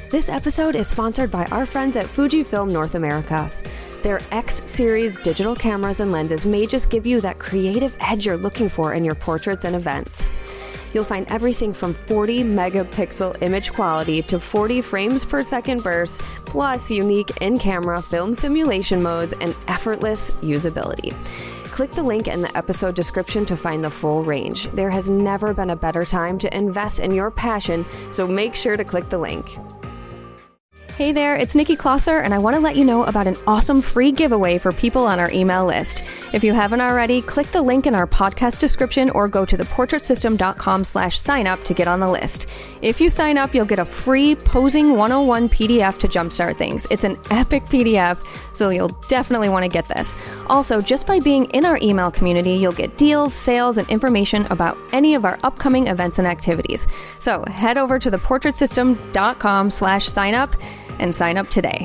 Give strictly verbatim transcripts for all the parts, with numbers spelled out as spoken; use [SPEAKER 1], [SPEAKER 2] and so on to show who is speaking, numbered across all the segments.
[SPEAKER 1] This episode is sponsored by our friends at Fujifilm North America. Their X-Series digital cameras and lenses may just give you that creative edge you're looking for in your portraits and events. You'll find everything from forty megapixel image quality to forty frames per second bursts, plus unique in-camera film simulation modes and effortless usability. Click the link in the episode description to find the full range. There has never been a better time to invest in your passion, so make sure to click the link. Hey there, it's Nikki Klosser, and I want to let you know about an awesome free giveaway for people on our email list. If you haven't already, click the link in our podcast description or go to theportraitsystem.com slash sign up to get on the list. If you sign up, you'll get a free Posing one oh one P D F to jumpstart things. It's an epic P D F, so you'll definitely want to get this. Also, just by being in our email community, you'll get deals, sales, and information about any of our upcoming events and activities. So head over to theportraitsystem.com slash sign up and sign up today.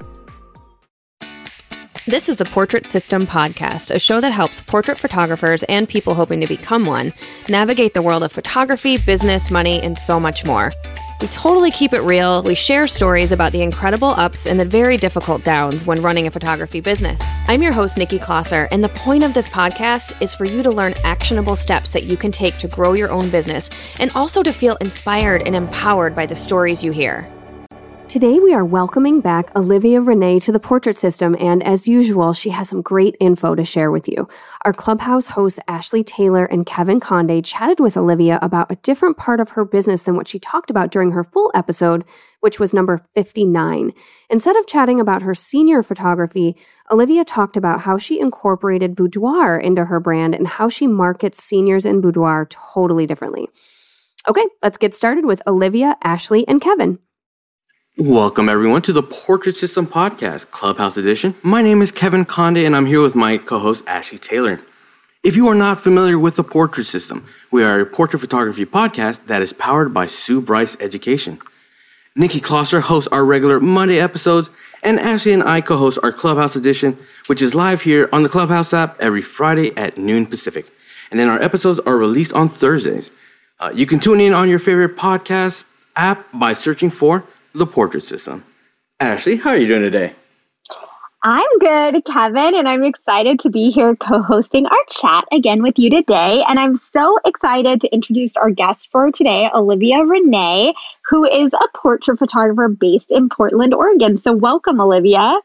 [SPEAKER 1] This is the Portrait System Podcast, a show that helps portrait photographers and people hoping to become one navigate the world of photography, business, money, and so much more. We totally keep it real. We share stories about the incredible ups and the very difficult downs when running a photography business. I'm your host, Nikki Klosser, and the point of this podcast is for you to learn actionable steps that you can take to grow your own business and also to feel inspired and empowered by the stories you hear. Today, we are welcoming back Olivia Renee to the Portrait System, and as usual, she has some great info to share with you. Our Clubhouse hosts Ashley Taylor and Kevin Conde chatted with Olivia about a different part of her business than what she talked about during her full episode, which was number fifty-nine. Instead of chatting about her senior photography, Olivia talked about how she incorporated boudoir into her brand and how she markets seniors and boudoir totally differently. Okay, let's get started with Olivia, Ashley, and Kevin.
[SPEAKER 2] Welcome, everyone, to the Portrait System Podcast, Clubhouse Edition. My name is Kevin Conde, and I'm here with my co-host, Ashley Taylor. If you are not familiar with the Portrait System, we are a portrait photography podcast that is powered by Sue Bryce Education. Nikki Klosser hosts our regular Monday episodes, and Ashley and I co-host our Clubhouse Edition, which is live here on the Clubhouse app every Friday at noon Pacific. And then our episodes are released on Thursdays. Uh, you can tune in on your favorite podcast app by searching for The Portrait System. Ashley, how are you doing today?
[SPEAKER 3] I'm good, Kevin, and I'm excited to be here co-hosting our chat again with you today. And I'm so excited to introduce our guest for today, Olivia Renee, who is a portrait photographer based in Portland, Oregon. So welcome, Olivia.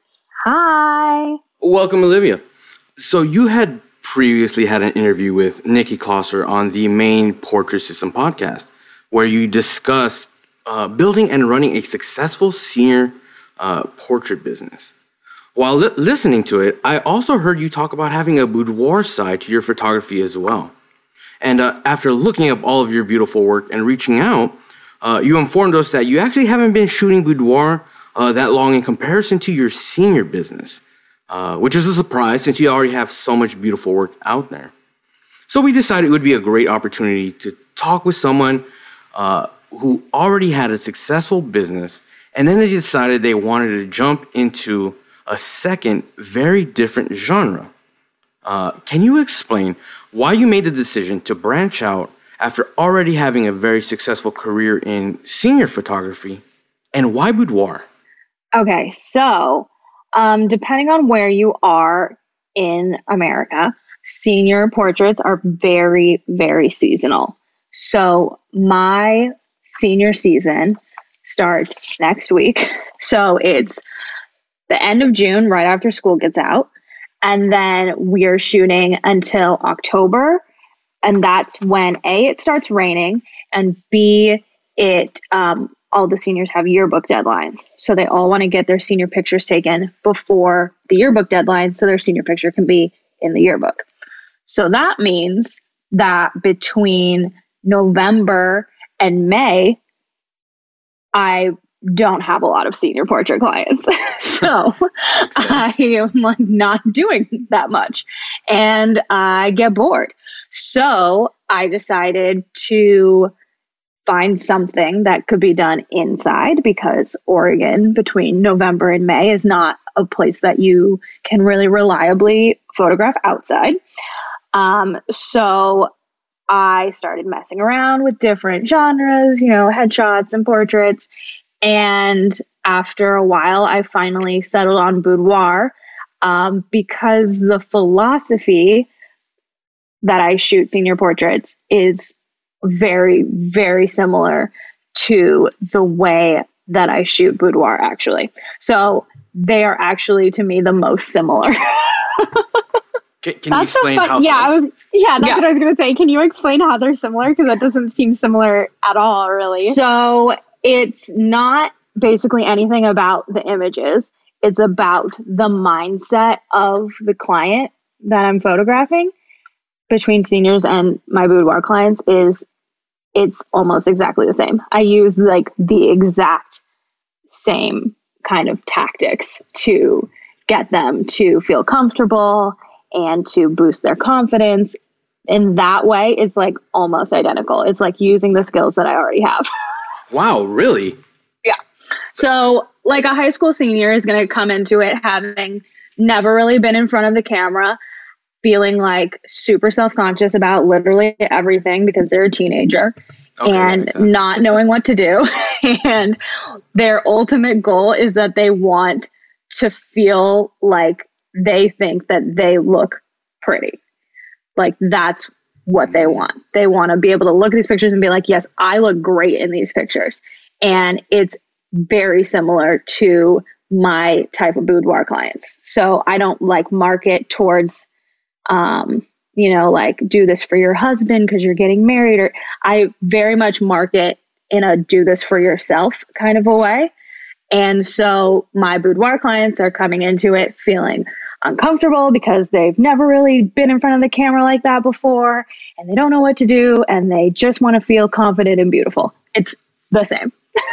[SPEAKER 3] Hi.
[SPEAKER 2] Welcome, Olivia. So you had previously had an interview with Nikki Klosser on the main Portrait System podcast, where you discussed Uh, building and running a successful senior uh, portrait business. While li- listening to it, I also heard you talk about having a boudoir side to your photography as well. And uh, after looking up all of your beautiful work and reaching out, uh, you informed us that you actually haven't been shooting boudoir uh, that long in comparison to your senior business, uh, which is a surprise since you already have so much beautiful work out there. So we decided it would be a great opportunity to talk with someone uh, who already had a successful business, and then they decided they wanted to jump into a second, very different genre. Uh, can you explain why you made the decision to branch out after already having a very successful career in senior photography, and why boudoir?
[SPEAKER 3] Okay, so um, depending on where you are in America, senior portraits are very, very seasonal. So my senior season starts next week. So it's the end of June, right after school gets out. And then we're shooting until October. And that's when A, it starts raining, and B, it um, all the seniors have yearbook deadlines. So they all want to get their senior pictures taken before the yearbook deadline so their senior picture can be in the yearbook. So that means that between November and May, I don't have a lot of senior portrait clients. So I am like not doing that much and I get bored. So I decided to find something that could be done inside, because Oregon between November and May is not a place that you can really reliably photograph outside. Um, so I started messing around with different genres, you know, headshots and portraits. And after a while, I finally settled on boudoir um, because the philosophy that I shoot senior portraits is very, very similar to the way that I shoot boudoir, actually. So they are actually, to me, the most similar.
[SPEAKER 2] Can, can you explain
[SPEAKER 4] so
[SPEAKER 2] how?
[SPEAKER 4] Yeah, I was. Yeah, that's
[SPEAKER 3] yeah.
[SPEAKER 4] what I was going to say. Can you explain how they're similar? Because that doesn't seem similar at all, really.
[SPEAKER 3] So it's not basically anything about the images. It's about the mindset of the client that I'm photographing. Between seniors and my boudoir clients is it's almost exactly the same. I use like the exact same kind of tactics to get them to feel comfortable and to boost their confidence. In that way, it's like almost identical. It's like using the skills that I already have.
[SPEAKER 2] Wow, really?
[SPEAKER 3] Yeah. So like a high school senior is going to come into it having never really been in front of the camera, feeling like super self-conscious about literally everything because they're a teenager okay, and not knowing what to do. And their ultimate goal is that they want to feel like they think that they look pretty. Like that's what they want. They want to be able to look at these pictures and be like, yes, I look great in these pictures. And it's very similar to my type of boudoir clients. So I don't like market towards Um, you know, like do this for your husband because you're getting married, or I very much market in a do this for yourself kind of a way. And so my boudoir clients are coming into it feeling uncomfortable because they've never really been in front of the camera like that before, and they don't know what to do, and they just want to feel confident and beautiful. It's the same.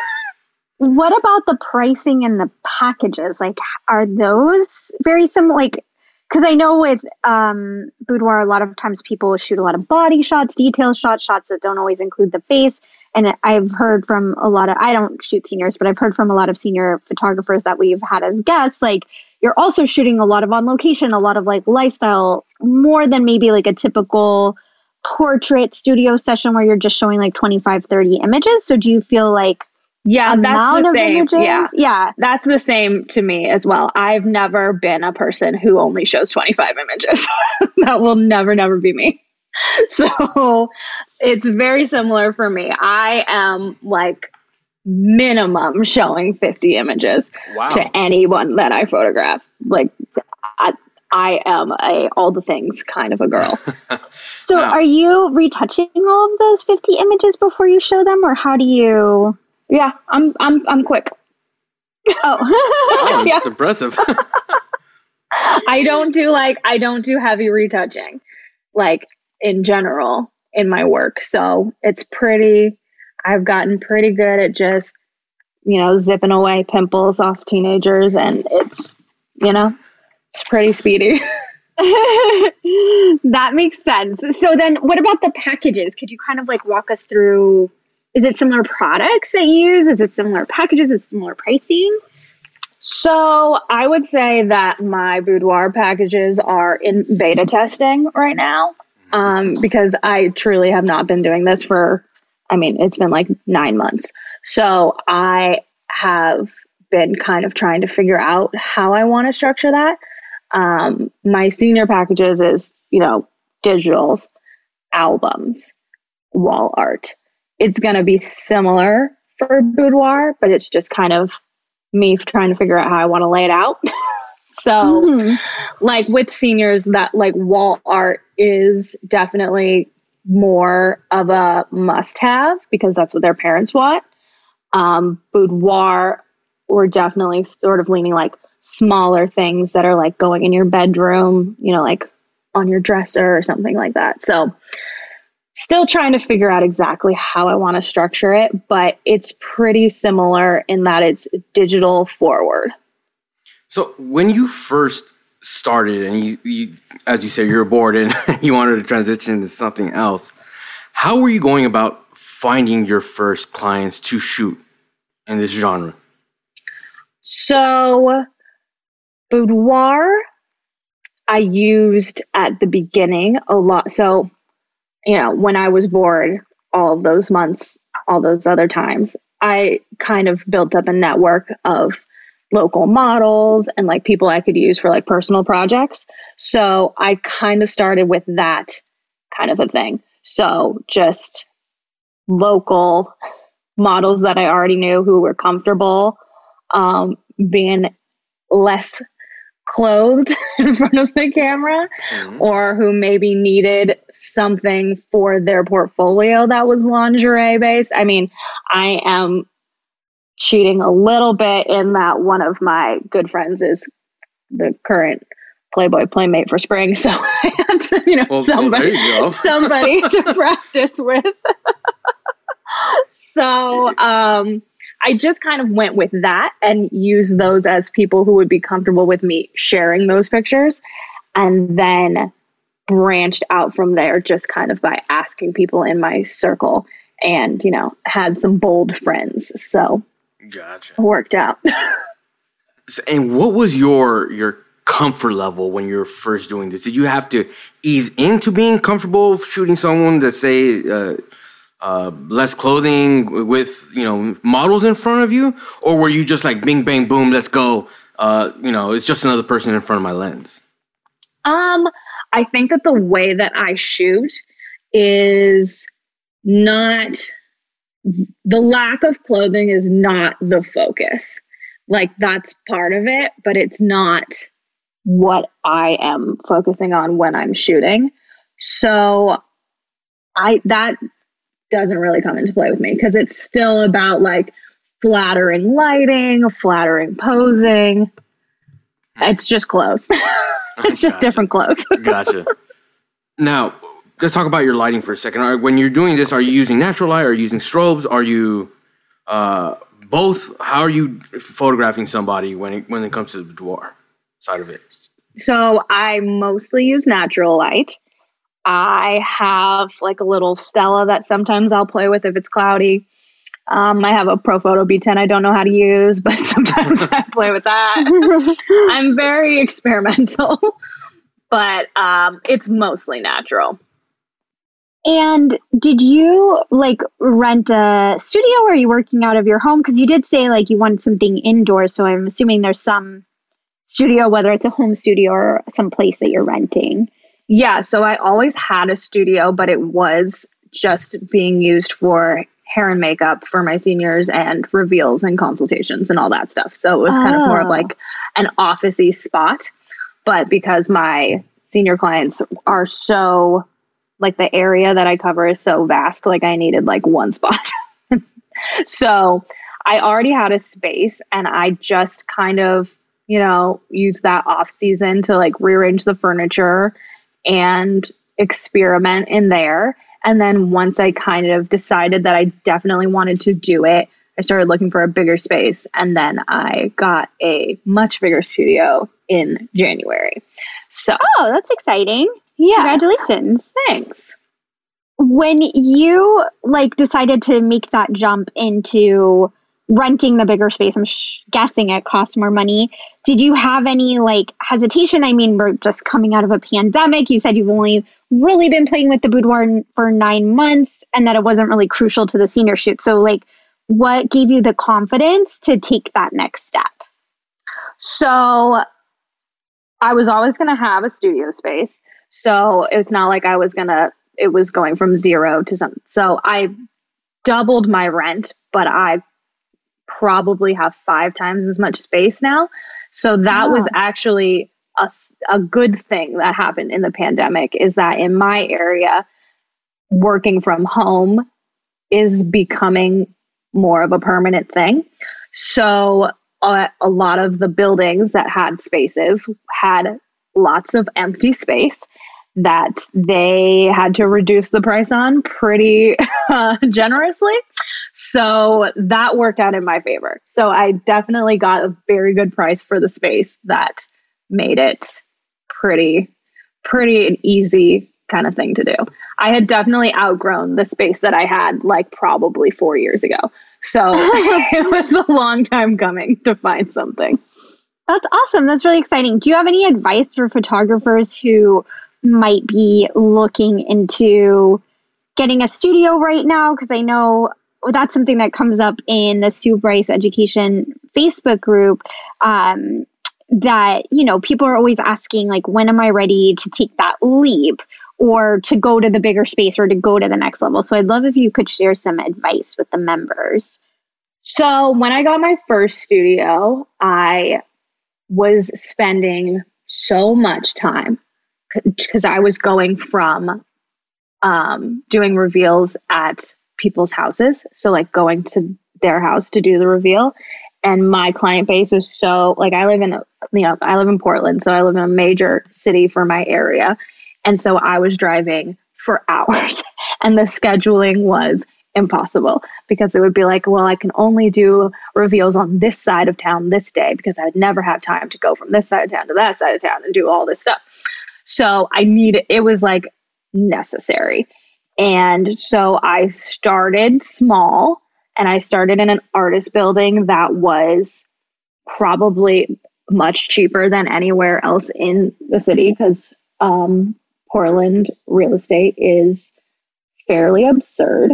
[SPEAKER 4] What about the pricing and the packages? Like, are those very similar? Like, because I know with um, boudoir, a lot of times people shoot a lot of body shots, detail shots, shots that don't always include the face. And I've heard from a lot of, I don't shoot seniors, but I've heard from a lot of senior photographers that we've had as guests, like you're also shooting a lot of on location, a lot of like lifestyle, more than maybe like a typical portrait studio session where you're just showing like twenty-five, thirty images. So do you feel like
[SPEAKER 3] Yeah, that's the same.
[SPEAKER 4] Images?
[SPEAKER 3] Yeah.
[SPEAKER 4] Yeah.
[SPEAKER 3] That's the same to me as well. I've never been a person who only shows twenty-five images. That will never, never be me. So it's very similar for me. I am like minimum showing fifty images
[SPEAKER 2] wow.
[SPEAKER 3] to anyone that I photograph. Like I, I am a all the things kind of a girl.
[SPEAKER 4] So wow. Are you retouching all of those fifty images before you show them, or how do you?
[SPEAKER 3] Yeah, I'm I'm I'm quick.
[SPEAKER 4] Oh,
[SPEAKER 2] wow,
[SPEAKER 3] yeah.
[SPEAKER 2] That's impressive.
[SPEAKER 3] I don't do like I don't do heavy retouching, like in general in my work. So it's pretty. I've gotten pretty good at just you know zipping away pimples off teenagers, and it's you know it's pretty speedy.
[SPEAKER 4] That makes sense. So then, what about the packages? Could you kind of like walk us through? Is it similar products that you use? Is it similar packages? Is it similar pricing?
[SPEAKER 3] So I would say that my boudoir packages are in beta testing right now um, because I truly have not been doing this for, I mean, it's been like nine months. So I have been kind of trying to figure out how I want to structure that. Um, my senior packages is, you know, digitals, albums, wall art. It's going to be similar for boudoir, but it's just kind of me trying to figure out how I want to lay it out. So mm-hmm. like with seniors, that like wall art is definitely more of a must have because that's what their parents want. Um, boudoir, we're definitely sort of leaning like smaller things that are like going in your bedroom, you know, like on your dresser or something like that. So still trying to figure out exactly how I want to structure it, but it's pretty similar in that it's digital forward.
[SPEAKER 2] So when you first started and you, you as you said, you were bored and you wanted to transition into something else, how were you going about finding your first clients to shoot in this genre?
[SPEAKER 3] So boudoir, I used at the beginning a lot. So you know, when I was bored all of those months, all those other times, I kind of built up a network of local models and like people I could use for like personal projects. So I kind of started with that kind of a thing. So just local models that I already knew who were comfortable um, being less clothed in front of the camera, mm-hmm. or who maybe needed something for their portfolio that was lingerie based. I mean, I am cheating a little bit in that one of my good friends is the current Playboy Playmate for spring. So I had to, you know, well, somebody, well, somebody to practice with. So um, I just kind of went with that and used those as people who would be comfortable with me sharing those pictures, and then branched out from there just kind of by asking people in my circle, and, you know, had some bold friends. So
[SPEAKER 2] gotcha.
[SPEAKER 3] Worked out.
[SPEAKER 2] So, and what was your your comfort level when you were first doing this? Did you have to ease into being comfortable shooting someone that say uh, uh, less clothing with, you know, models in front of you, or were you just like bing bang boom, let's go? Uh, you know, it's just another person in front of my lens.
[SPEAKER 3] Um, I think that the way that I shoot is not. The lack of clothing is not the focus. Like, that's part of it, but it's not what I am focusing on when I'm shooting. So I that doesn't really come into play with me, because it's still about like flattering lighting, flattering posing. It's just clothes. It's just gotcha. Different clothes.
[SPEAKER 2] Gotcha. Now, let's talk about your lighting for a second. When you're doing this, are you using natural light? Are you using strobes? Are you uh, both? How are you photographing somebody when it, when it comes to the boudoir side of it?
[SPEAKER 3] So I mostly use natural light. I have like a little Stella that sometimes I'll play with if it's cloudy. Um, I have a Profoto B ten I don't know how to use, but sometimes I play with that. I'm very experimental, but um, it's mostly natural.
[SPEAKER 4] And did you like rent a studio, or are you working out of your home? Because you did say like you wanted something indoors, so I'm assuming there's some studio, whether it's a home studio or some place that you're renting.
[SPEAKER 3] Yeah, so I always had a studio, but it was just being used for hair and makeup for my seniors and reveals and consultations and all that stuff. So it was kind oh. of more of like an office-y spot. But because my senior clients are so, like the area that I cover is so vast, like I needed like one spot. So I already had a space, and I just kind of, you know, used that off season to like rearrange the furniture and experiment in there. And then once I kind of decided that I definitely wanted to do it, I started looking for a bigger space. And then I got a much bigger studio in January. So,
[SPEAKER 4] oh, that's exciting.
[SPEAKER 3] Yeah.
[SPEAKER 4] Congratulations.
[SPEAKER 3] Thanks.
[SPEAKER 4] When you like decided to make that jump into renting the bigger space, I'm sh- guessing it costs more money. Did you have any like hesitation? I mean, we're just coming out of a pandemic. You said you've only really been playing with the boudoir for nine months and that it wasn't really crucial to the senior shoot. So like, what gave you the confidence to take that next step?
[SPEAKER 3] So I was always going to have a studio space. So it's not like I was going to, it was going from zero to something. So I doubled my rent, but I probably have five times as much space now. So that oh. was actually a, a good thing that happened in the pandemic, is that in my area, working from home is becoming more of a permanent thing. So uh, a lot of the buildings that had spaces had lots of empty space that they had to reduce the price on pretty uh, generously. So that worked out in my favor. So I definitely got a very good price for the space that made it pretty, pretty an easy kind of thing to do. I had definitely outgrown the space that I had like probably four years ago. So it was a long time coming to find something.
[SPEAKER 4] That's awesome. That's really exciting. Do you have any advice for photographers who might be looking into getting a studio right now? Because I know that's something that comes up in the Sue Bryce Education Facebook group. Um, that, you know, people are always asking, like, when am I ready to take that leap or to go to the bigger space or to go to the next level? So I'd love if you could share some advice with the members.
[SPEAKER 3] So when I got my first studio, I was spending so much time because I was going from um, doing reveals at people's houses. So like going to their house to do the reveal. And my client base was so, like, I live in, you know, I live in Portland, so I live in a major city for my area. And so I was driving for hours and the scheduling was impossible because it would be like, well, I can only do reveals on this side of town this day because I would never have time to go from this side of town to that side of town and do all this stuff. So I needed, it was like necessary. And so I started small. And I started in an artist building that was probably much cheaper than anywhere else in the city because um, Portland real estate is fairly absurd.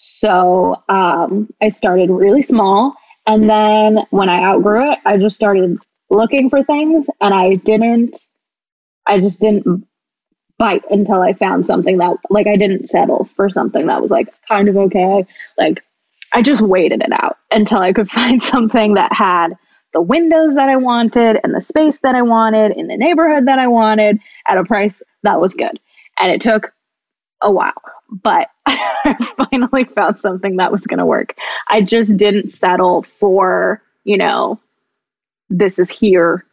[SPEAKER 3] So um, I started really small. And then when I outgrew it, I just started looking for things and I didn't, I just didn't bite until I found something that, like, I didn't settle for something that was like kind of okay. Like, I just waited it out until I could find something that had the windows that I wanted and the space that I wanted in the neighborhood that I wanted at a price that was good. And it took a while, but I finally found something that was going to work. I just didn't settle for, you know, this is here,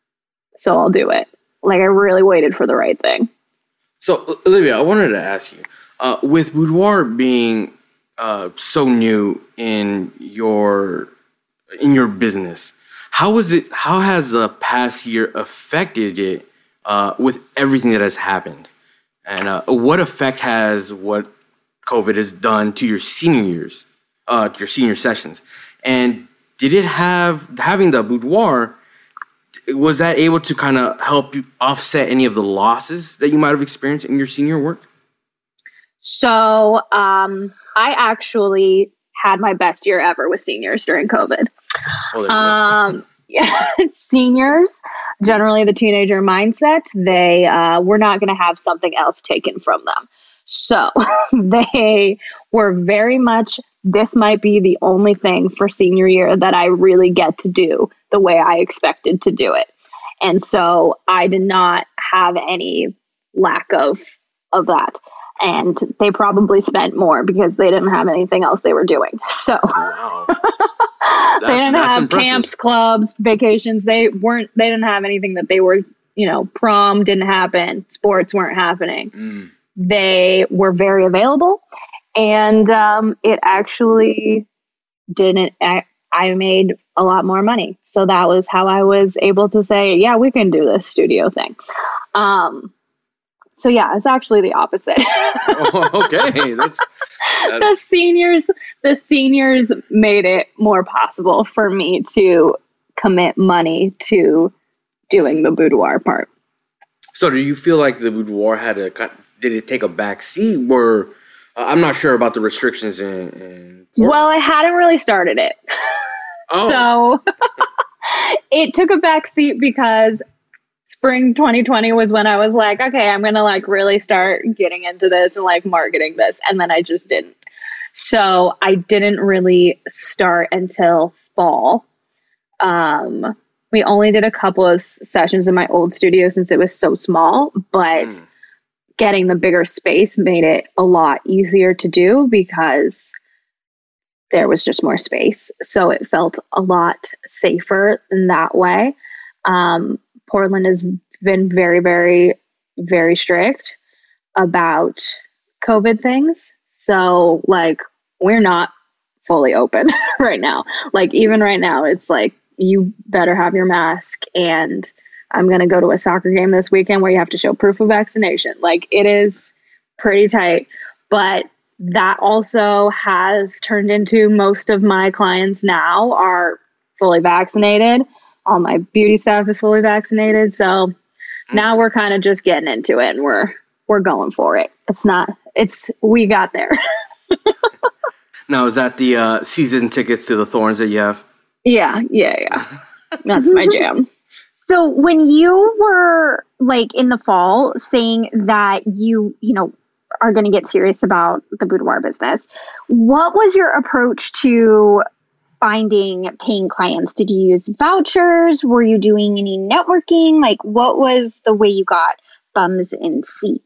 [SPEAKER 3] so I'll do it. Like, I really waited for the right thing.
[SPEAKER 2] So, Olivia, I wanted to ask you, uh, with Boudoir being Uh, so new in your in your business, how is it? How has the past year affected it uh, with everything that has happened? And uh, what effect has what COVID has done to your senior years, uh, your senior sessions? And did it have having the Boudoir? Was that able to kind of help you offset any of the losses that you might have experienced in your senior work?
[SPEAKER 3] So um, I actually had my best year ever with seniors during COVID.
[SPEAKER 2] Oh,
[SPEAKER 3] um, yeah, seniors, generally the teenager mindset, they uh, were not going to have something else taken from them. So they were very much, this might be the only thing for senior year that I really get to do the way I expected to do it. And so I did not have any lack of of that. And they probably spent more because they didn't have anything else they were doing. So
[SPEAKER 2] wow.
[SPEAKER 3] they didn't have
[SPEAKER 2] impressive.
[SPEAKER 3] camps, clubs, vacations. They weren't, they didn't have anything that they were, you know, prom didn't happen. Sports weren't happening. Mm. They were very available. And um, it actually didn't, I, I made a lot more money. So that was how I was able to say, yeah, we can do this studio thing. Um, So yeah, it's actually the opposite.
[SPEAKER 2] Oh, okay. That's, that's...
[SPEAKER 3] The seniors, the seniors made it more possible for me to commit money to doing the boudoir part.
[SPEAKER 2] So do you feel like the boudoir had a, did it take a back seat? Or uh, I'm not sure about the restrictions in, in
[SPEAKER 3] Well, I hadn't really started it. Oh. So it took a back seat because spring twenty twenty was when I was like, okay, I'm going to like really start getting into this and like marketing this. And then I just didn't. So I didn't really start until fall. Um, we only did a couple of sessions in my old studio since it was so small, but mm. getting the bigger space made it a lot easier to do because there was just more space. So it felt a lot safer in that way. Um, Portland has been very, very, very strict about COVID things. So, like, we're not fully open right now. Like, even right now, it's like, you better have your mask. And I'm going to go to a soccer game this weekend where you have to show proof of vaccination. Like, it is pretty tight. But that also has turned into most of my clients now are fully vaccinated. All my beauty staff is fully vaccinated. So now we're kind of just getting into it and we're, we're going for it. It's not, it's, we got there.
[SPEAKER 2] Now, is that the uh, season tickets to the Thorns that you have?
[SPEAKER 3] Yeah, yeah, yeah. That's my jam.
[SPEAKER 4] So when you were like in the fall saying that you, you know, are going to get serious about the boudoir business, what was your approach to finding paying clients? Did you use vouchers? Were you doing any networking? Like, what was the way you got bums in seats?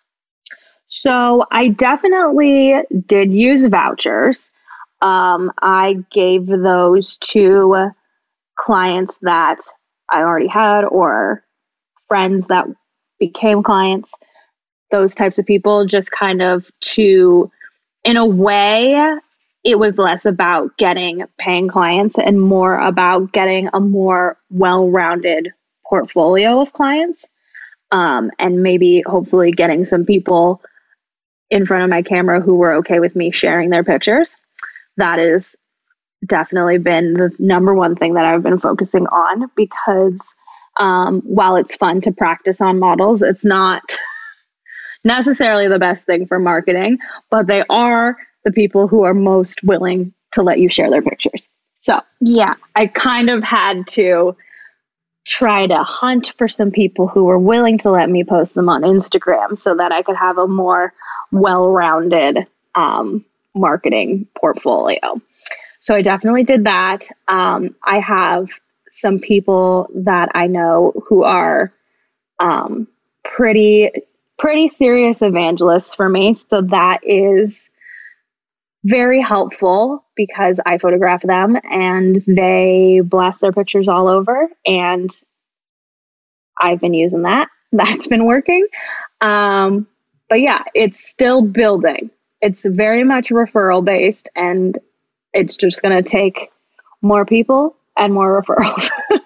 [SPEAKER 3] So I definitely did use vouchers. Um, I gave those to clients that I already had or friends that became clients, those types of people, just kind of to, in a way, it was less about getting paying clients and more about getting a more well-rounded portfolio of clients, um, and maybe hopefully getting some people in front of my camera who were okay with me sharing their pictures. That is definitely been the number one thing that I've been focusing on, because um, while it's fun to practice on models, it's not necessarily the best thing for marketing, but they are the people who are most willing to let you share their pictures. So
[SPEAKER 4] Yeah.
[SPEAKER 3] I kind of had to try to hunt for some people who were willing to let me post them on Instagram so that I could have a more well-rounded um, marketing portfolio. So I definitely did that. Um, I have some people that I know who are um, pretty, pretty serious evangelists for me. So that is very helpful because I photograph them and they blast their pictures all over, and I've been using that. That's been working. Um, but yeah, it's still building. It's very much referral based, and it's just going to take more people and more referrals.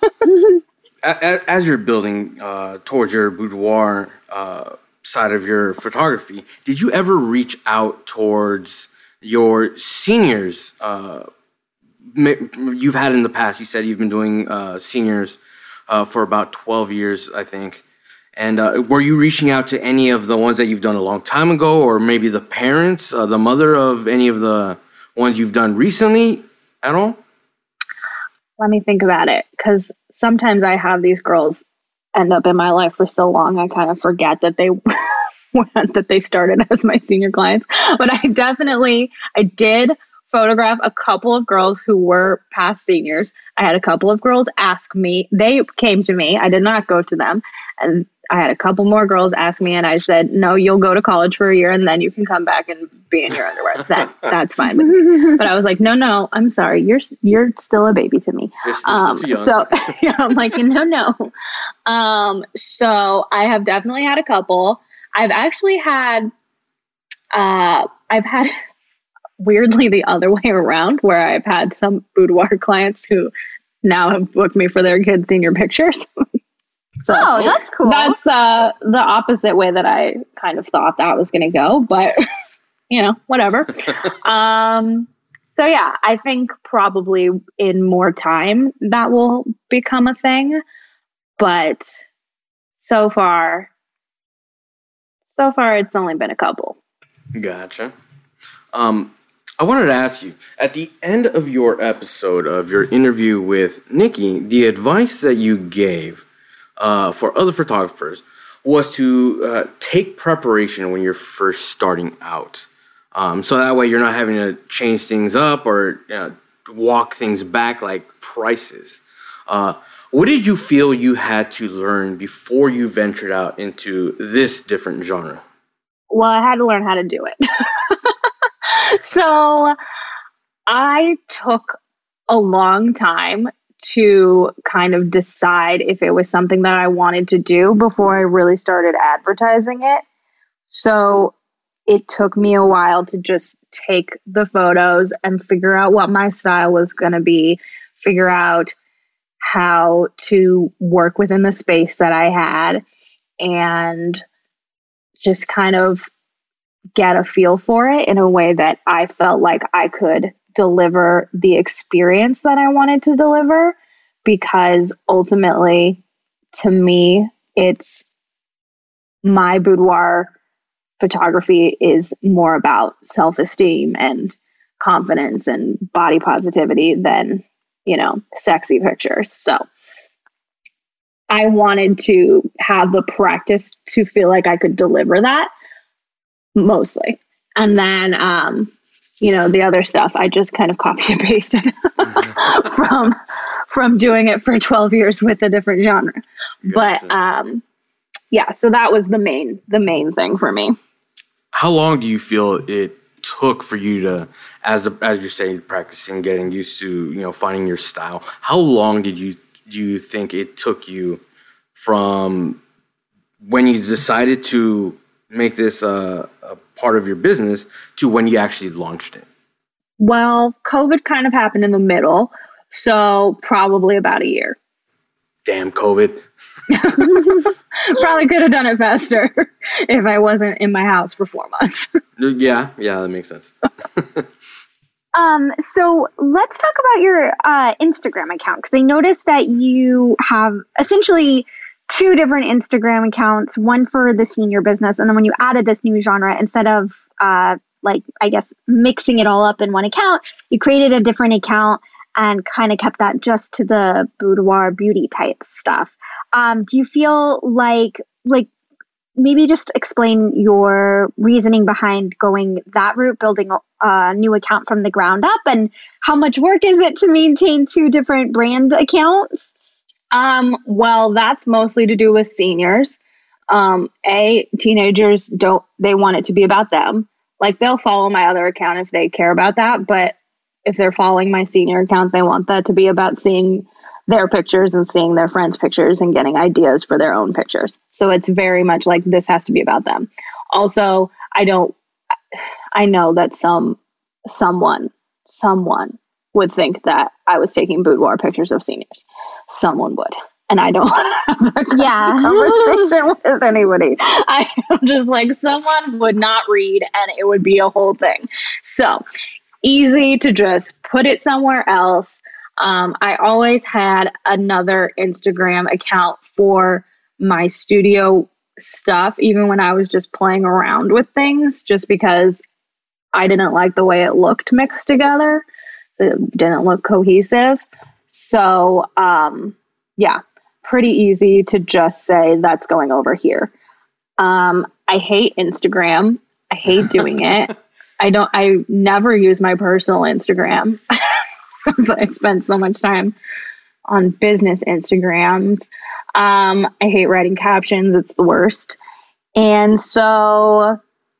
[SPEAKER 2] As, as you're building uh, towards your boudoir uh, side of your photography, did you ever reach out towards your seniors? Uh, you've had in the past, you said you've been doing uh, seniors uh, for about twelve years, I think. And uh, were you reaching out to any of the ones that you've done a long time ago, or maybe the parents, uh, the mother of any of the ones you've done recently at all?
[SPEAKER 3] Let me think about it, because sometimes I have these girls end up in my life for so long, I kind of forget that they that they started as my senior clients. But I definitely, I did photograph a couple of girls who were past seniors. I had a couple of girls ask me, they came to me, I did not go to them. And I had a couple more girls ask me, and I said, no, you'll go to college for a year and then you can come back and be in your underwear. That that's fine with me. But I was like, no, no, I'm sorry. You're you're still a baby to me.
[SPEAKER 2] You're still
[SPEAKER 3] Um,
[SPEAKER 2] too young.
[SPEAKER 3] so yeah, I'm like, no, no. Um, so I have definitely had a couple. I've actually had, uh, I've had weirdly the other way around, where I've had some boudoir clients who now have booked me for their kids' senior pictures. So
[SPEAKER 4] Oh, that's cool.
[SPEAKER 3] that's uh, the opposite way that I kind of thought that was going to go, but you know, whatever. um, so yeah, I think probably in more time that will become a thing, but so far, so far it's only been a couple.
[SPEAKER 2] Gotcha. Um, I wanted to ask you, at the end of your episode of your interview with Nikki, the advice that you gave uh, for other photographers was to uh, take preparation when you're first starting out. Um, so that way you're not having to change things up or uh, walk things back like prices. Uh, what did you feel you had to learn before you ventured out into this different genre?
[SPEAKER 3] Well, I had to learn how to do it. So I took a long time to kind of decide if it was something that I wanted to do before I really started advertising it. So it took me a while to just take the photos and figure out what my style was going to be, figure out how to work within the space that I had, and just kind of get a feel for it in a way that I felt like I could deliver the experience that I wanted to deliver, because ultimately, to me, it's my boudoir photography is more about self-esteem and confidence and body positivity than, you know, sexy pictures. So I wanted to have the practice to feel like I could deliver that mostly. And then, um, you know, the other stuff I just kind of copied and pasted from, from doing it for twelve years with a different genre. Gotcha. But, um, yeah, so that was the main, the main thing for me.
[SPEAKER 2] How long do you feel it took for you to, as a, as you're saying, practicing, getting used to, you know, finding your style? How long did you do you think it took you from when you decided to make this uh, a part of your business to when you actually launched it?
[SPEAKER 3] Well, COVID kind of happened in the middle, so probably about a year.
[SPEAKER 2] Damn COVID.
[SPEAKER 3] Probably could have done it faster if I wasn't in my house for four months.
[SPEAKER 2] Yeah, yeah, that makes sense.
[SPEAKER 4] um, so let's talk about your uh, Instagram account, because I noticed that you have essentially two different Instagram accounts, one for the senior business, and then when you added this new genre, instead of uh, like, I guess, mixing it all up in one account, you created a different account and kind of kept that just to the boudoir beauty type stuff. Um, do you feel like, like maybe just explain your reasoning behind going that route, building a new account from the ground up, and how much work is it to maintain two different brand accounts?
[SPEAKER 3] Um, well, that's mostly to do with seniors. Um, a teenagers don't, they want it to be about them. Like, they'll follow my other account if they care about that, but if they're following my senior account, they want that to be about seeing their pictures and seeing their friends' pictures and getting ideas for their own pictures. So it's very much like this has to be about them. Also, I don't, I know that some, someone, someone would think that I was taking boudoir pictures of seniors. Someone would. And I don't have that
[SPEAKER 4] yeah.
[SPEAKER 3] conversation with anybody. I am just like, someone would not read and it would be a whole thing. So easy to just put it somewhere else. Um, I always had another Instagram account for my studio stuff, even when I was just playing around with things, just because I didn't like the way it looked mixed together. It didn't look cohesive. So, um, yeah, pretty easy to just say that's going over here. Um, I hate Instagram. I hate doing it. I don't, I never use my personal Instagram because I spend so much time on business Instagrams. Um, I hate writing captions. It's the worst. And so,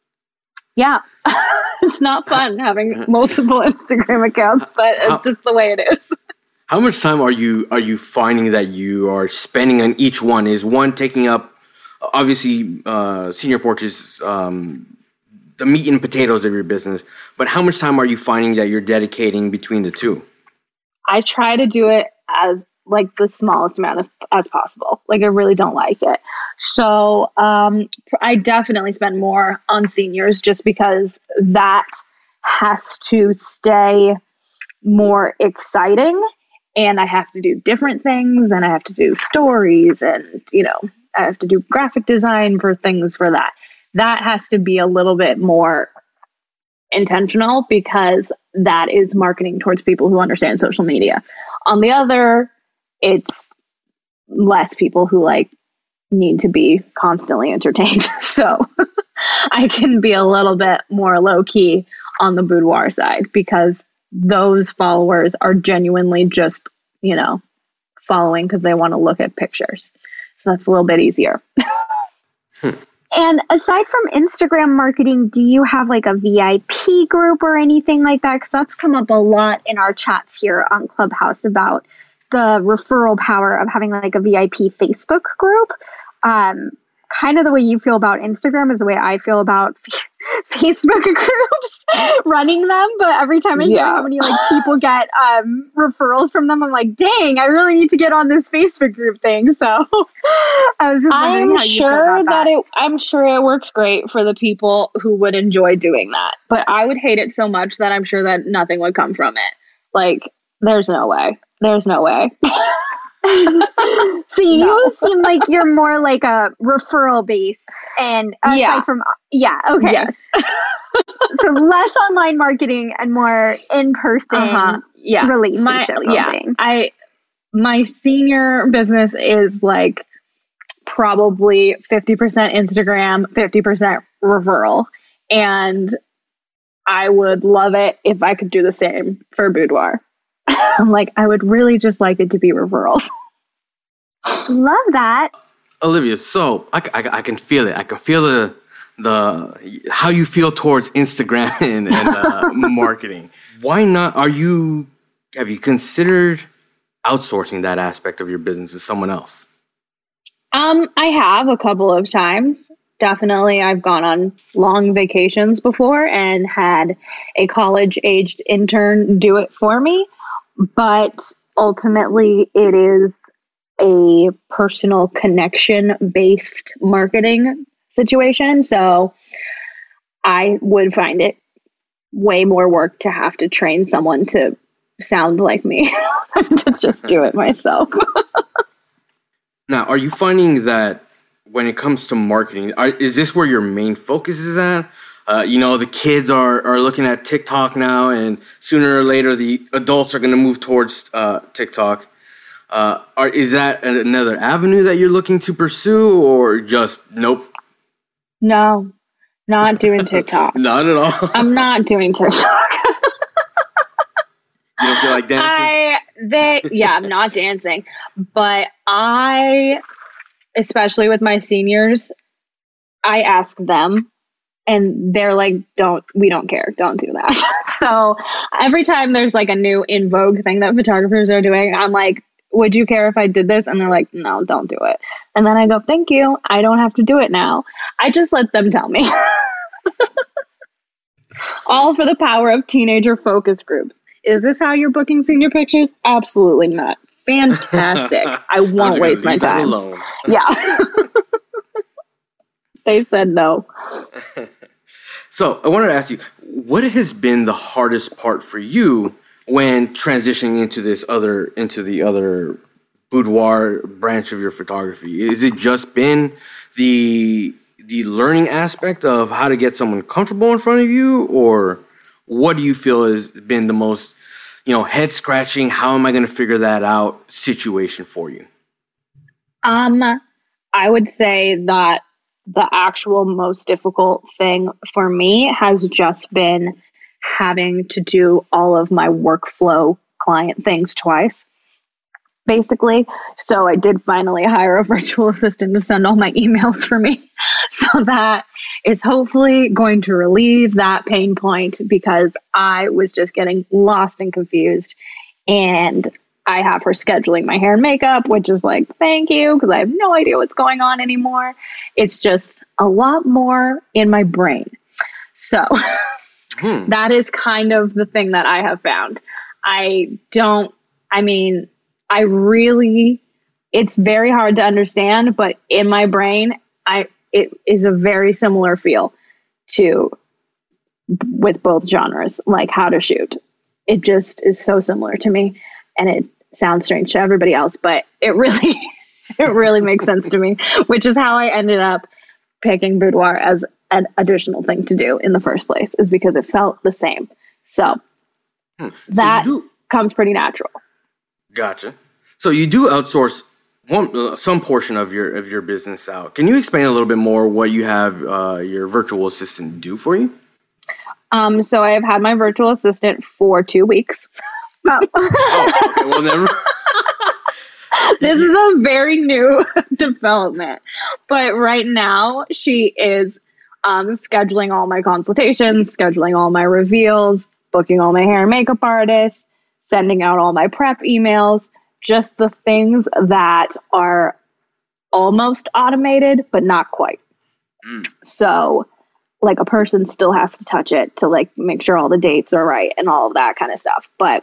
[SPEAKER 3] yeah, it's not fun having multiple Instagram accounts, but it's just the way it is.
[SPEAKER 2] How much time are you are you finding that you are spending on each one? Is one taking up, obviously, uh, Senior Portraits, um, the meat and potatoes of your business, but how much time are you finding that you're dedicating between the two?
[SPEAKER 3] I try to do it as like the smallest amount of as possible. Like, I really don't like it. So um, I definitely spend more on seniors just because that has to stay more exciting. And I have to do different things, and I have to do stories, and, you know, I have to do graphic design for things for that. That has to be a little bit more intentional because that is marketing towards people who understand social media. On the other, it's less people who like need to be constantly entertained. So I can be a little bit more low key on the boudoir side because those followers are genuinely just, you know, following because they want to look at pictures. So that's a little bit easier.
[SPEAKER 4] And aside from Instagram marketing, do you have like a V I P group or anything like that? Because that's come up a lot in our chats here on Clubhouse about the referral power of having like a V I P Facebook group. Um, kind of the way you feel about Instagram is the way I feel about Facebook groups, running them. But every time I hear yeah. how many like people get um, referrals from them, I'm like, dang, I really need to get on this Facebook group thing. So I was just wondering
[SPEAKER 3] I'm
[SPEAKER 4] how you
[SPEAKER 3] sure
[SPEAKER 4] feel about that.
[SPEAKER 3] that it. I'm sure it works great for the people who would enjoy doing that. But I would hate it so much that I'm sure that nothing would come from it. Like, there's no way. There's no way.
[SPEAKER 4] So you no. seem like you're more like a referral based, and aside
[SPEAKER 3] yeah.
[SPEAKER 4] from yeah, okay,
[SPEAKER 3] yes.
[SPEAKER 4] So less online marketing and more in-person
[SPEAKER 3] uh-huh. yeah.
[SPEAKER 4] relationship
[SPEAKER 3] my, yeah.
[SPEAKER 4] building.
[SPEAKER 3] I my senior business is like probably fifty percent Instagram, fifty percent referral. And I would love it if I could do the same for Boudoir. I'm like, I would really just like it to be referrals.
[SPEAKER 4] Love that.
[SPEAKER 2] Olivia, so I, I, I can feel it. I can feel the the how you feel towards Instagram and, and uh, marketing. Why not? Are you have you considered outsourcing that aspect of your business to someone else?
[SPEAKER 3] Um, I have a couple of times. Definitely, I've gone on long vacations before and had a college-aged intern do it for me. But ultimately, it is a personal connection-based marketing situation. So I would find it way more work to have to train someone to sound like me to just do it myself.
[SPEAKER 2] Now, are you finding that when it comes to marketing, are, is this where your main focus is at? Uh, you know, the kids are, are looking at TikTok now, and sooner or later, the adults are going to move towards uh, TikTok. Uh, are, is that another avenue that you're looking to pursue, or just nope?
[SPEAKER 3] No, not doing TikTok.
[SPEAKER 2] Not at all.
[SPEAKER 3] I'm not doing TikTok.
[SPEAKER 2] You don't feel like dancing?
[SPEAKER 3] I, they, yeah, I'm not dancing. But I, especially with my seniors, I ask them, and they're like, don't, we don't care. Don't do that. So every time there's like a new in vogue thing that photographers are doing, I'm like, would you care if I did this? And they're like, no, don't do it. And then I go, thank you. I don't have to do it now. I just let them tell me. All for the power of teenager focus groups. Is this how you're booking senior pictures? Absolutely not. Fantastic. I won't waste my time.
[SPEAKER 2] Alone.
[SPEAKER 3] Yeah. They said no.
[SPEAKER 2] So I wanted to ask you, what has been the hardest part for you when transitioning into this other, into the other boudoir branch of your photography? Is it just been the the learning aspect of how to get someone comfortable in front of you, or what do you feel has been the most, you know, head scratching, how am I going to figure that out situation for you?
[SPEAKER 3] Um, I would say that the actual most difficult thing for me has just been having to do all of my workflow client things twice, basically. So I did finally hire a virtual assistant to send all my emails for me. So that is hopefully going to relieve that pain point, because I was just getting lost and confused. And I have her scheduling my hair and makeup, which is like, thank you, because I have no idea what's going on anymore. It's just a lot more in my brain. So hmm. that is kind of the thing that I have found. I don't, I mean, I really, it's very hard to understand, but in my brain, I it is a very similar feel to with both genres, like how to shoot. It just is so similar to me, and it sounds strange to everybody else, but it really, it really makes sense to me, which is how I ended up picking boudoir as an additional thing to do in the first place, is because it felt the same. So, hmm. that so do- comes pretty natural.
[SPEAKER 2] Gotcha. So you do outsource one uh, some portion of your of your business out. Can you explain a little bit more what you have uh, your virtual assistant do for you?
[SPEAKER 3] Um, so I have had my virtual assistant for two weeks.
[SPEAKER 2] Oh, okay. Well, never.
[SPEAKER 3] This is a very new development, but right now she is um, scheduling all my consultations, scheduling all my reveals, booking all my hair and makeup artists, sending out all my prep emails. Just the things that are almost automated, but not quite. Mm. So, like, a person still has to touch it to, like, make sure all the dates are right and all of that kind of stuff. But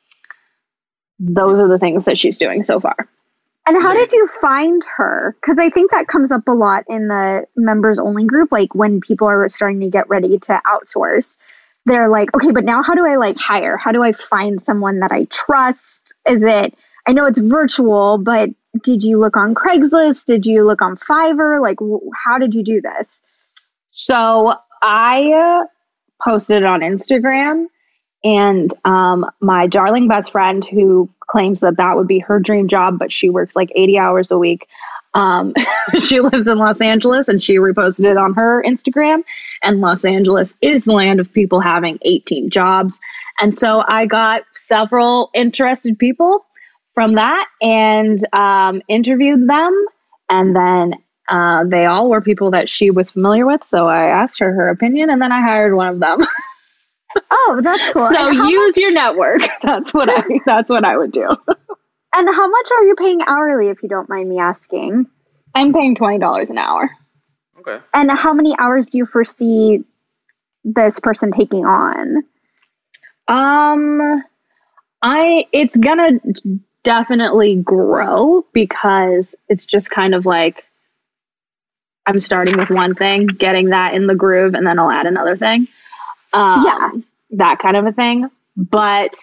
[SPEAKER 3] those are the things that she's doing so far.
[SPEAKER 4] And how did you find her? Because I think that comes up a lot in the members only group. Like, when people are starting to get ready to outsource, they're like, okay, but now how do I, like, hire? How do I find someone that I trust? Is it... I know it's virtual, but did you look on Craigslist? Did you look on Fiverr? Like, w- how did you do this?
[SPEAKER 3] So I uh, posted it on Instagram. And um, my darling best friend, who claims that that would be her dream job, but she works like eighty hours a week. Um, she lives in Los Angeles, and she reposted it on her Instagram. And Los Angeles is the land of people having eighteen jobs. And so I got several interested people from that and um, interviewed them. And then uh, they all were people that she was familiar with. So I asked her her opinion, and then I hired one of them.
[SPEAKER 4] Oh, that's cool.
[SPEAKER 3] So use much- your network. That's what I that's what I would do.
[SPEAKER 4] And how much are you paying hourly, if you don't mind me asking?
[SPEAKER 3] I'm paying twenty dollars an hour.
[SPEAKER 2] Okay.
[SPEAKER 4] And how many hours do you foresee this person taking on?
[SPEAKER 3] Um I it's gonna definitely grow, because it's just kind of like I'm starting with one thing, getting that in the groove, and then I'll add another thing. Um, yeah, that kind of a thing. But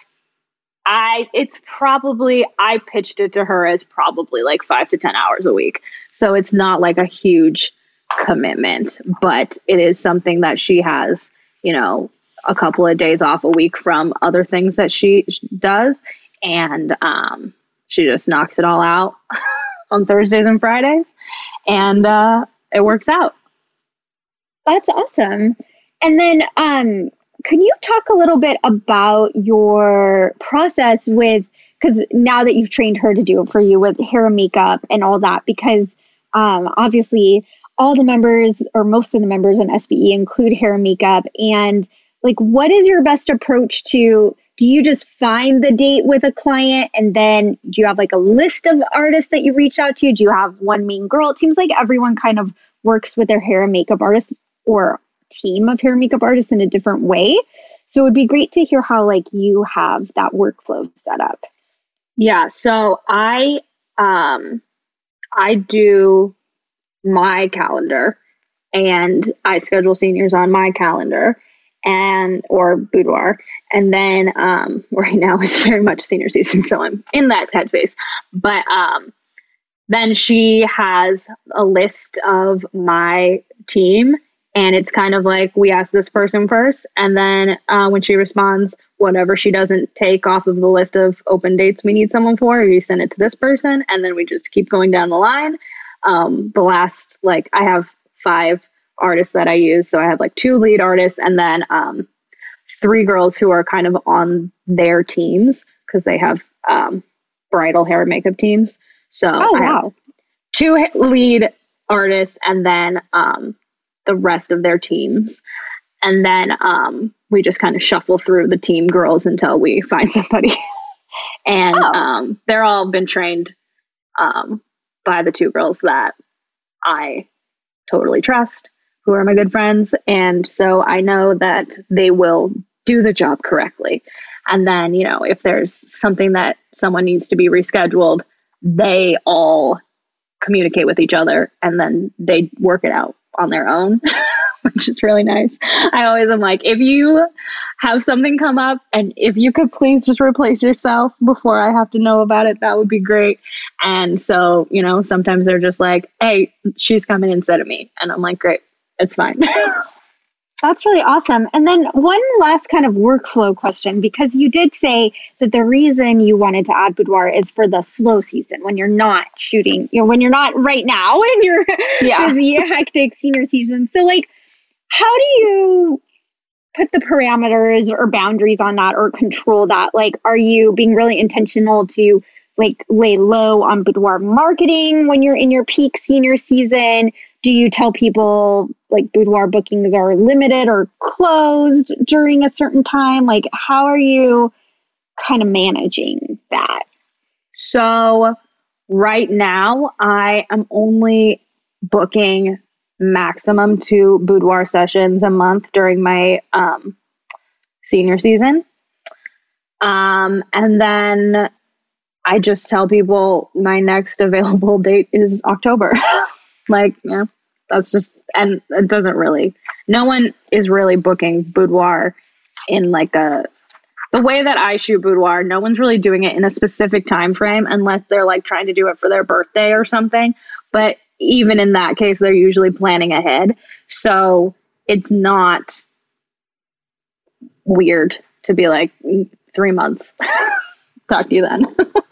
[SPEAKER 3] I, it's probably, I pitched it to her as probably like five to ten hours a week. So it's not like a huge commitment, but it is something that she has, you know, a couple of days off a week from other things that she does. And um, she just knocks it all out on Thursdays and Fridays. And uh, it works out.
[SPEAKER 4] That's awesome. And then, um, can you talk a little bit about your process with, because now that you've trained her to do it for you with hair and makeup and all that, because um, obviously all the members or most of the members in S B E include hair and makeup. And like, what is your best approach to, do you just find the date with a client and then do you have like a list of artists that you reach out to? Do you have one main girl? It seems like everyone kind of works with their hair and makeup artist or team of hair and makeup artists in a different way. So it would be great to hear how like you have that workflow set up.
[SPEAKER 3] Yeah. So I, um, I do my calendar and I schedule seniors on my calendar and, or boudoir. And then, um, right now is very much senior season. So I'm in that headspace, but, um, then she has a list of my team. And it's kind of like we ask this person first. And then uh, when she responds, whatever she doesn't take off of the list of open dates we need someone for, we send it to this person. And then we just keep going down the line. Um, the last, like I have five artists that I use. So I have like two lead artists and then um, three girls who are kind of on their teams because they have um, bridal hair and makeup teams. So
[SPEAKER 4] oh,
[SPEAKER 3] I
[SPEAKER 4] wow.
[SPEAKER 3] have two lead artists and then um, the rest of their teams. And then um, we just kind of shuffle through the team girls until we find somebody. and oh. um, they're all been trained um, by the two girls that I totally trust, who are my good friends. And so I know that they will do the job correctly. And then, you know, if there's something that someone needs to be rescheduled, they all communicate with each other and then they work it out on their own, which is really nice. I always am like, if you have something come up and if you could please just replace yourself before I have to know about it, that would be great. And so, you know, sometimes they're just like, hey, she's coming instead of me. And I'm like, great, it's fine.
[SPEAKER 4] That's really awesome. And then one last kind of workflow question, because you did say that the reason you wanted to add boudoir is for the slow season when you're not shooting, you know, when you're not right now in your yeah. busy, hectic senior season. So like, how do you put the parameters or boundaries on that or control that? Like, are you being really intentional to like lay low on boudoir marketing when you're in your peak senior season? Do you tell people like boudoir bookings are limited or closed during a certain time? Like, how are you kind of managing that?
[SPEAKER 3] So right now I am only booking maximum two boudoir sessions a month during my um, senior season. Um, and then I just tell people my next available date is October. Like, yeah, that's just, and it doesn't really, no one is really booking boudoir in like a, the way that I shoot boudoir, no one's really doing it in a specific time frame unless they're like trying to do it for their birthday or something. But even in that case, they're usually planning ahead. So it's not weird to be like, three months. Talk to you then.